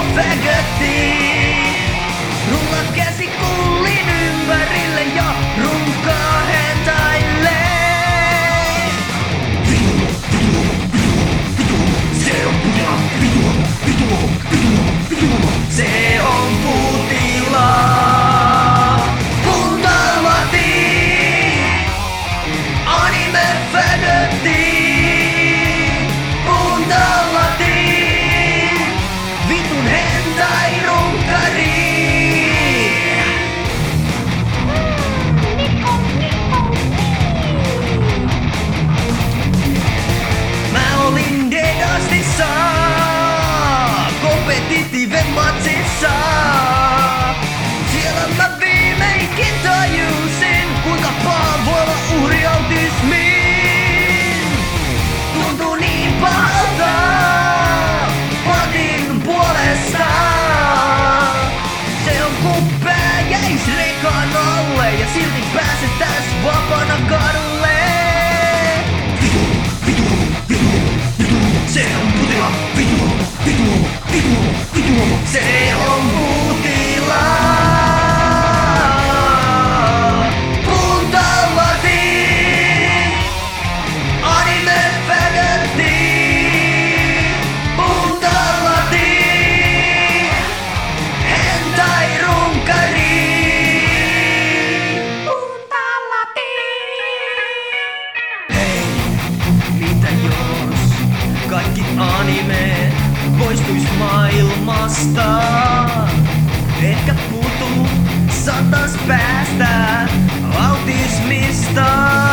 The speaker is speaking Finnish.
fagötti. Rulla käsi kullin ympärille ja runkaa hentaille. Se on putila, se on putila. Puntalahti, anime fagötti. Puntalahti, vitun hentai runkari. Mä olin Dedastissa, competitive matsissa. Siellä mä viimeinkin tajusin, kuinka paha voi olla uhriautismiin. Tuntuu niin pahalta patin puolesta. Se on kun pää jäis rekan alle ja silti pääsetäis vapaana kadulle. Se on putila, se on putila. Puntalahti, anime fagötti. Puntalahti, hentai runkari. Puntalahti. Hei, mitä jos kaikki anime poistuis maailmasta? Etkä putu, saatais päästä autismista.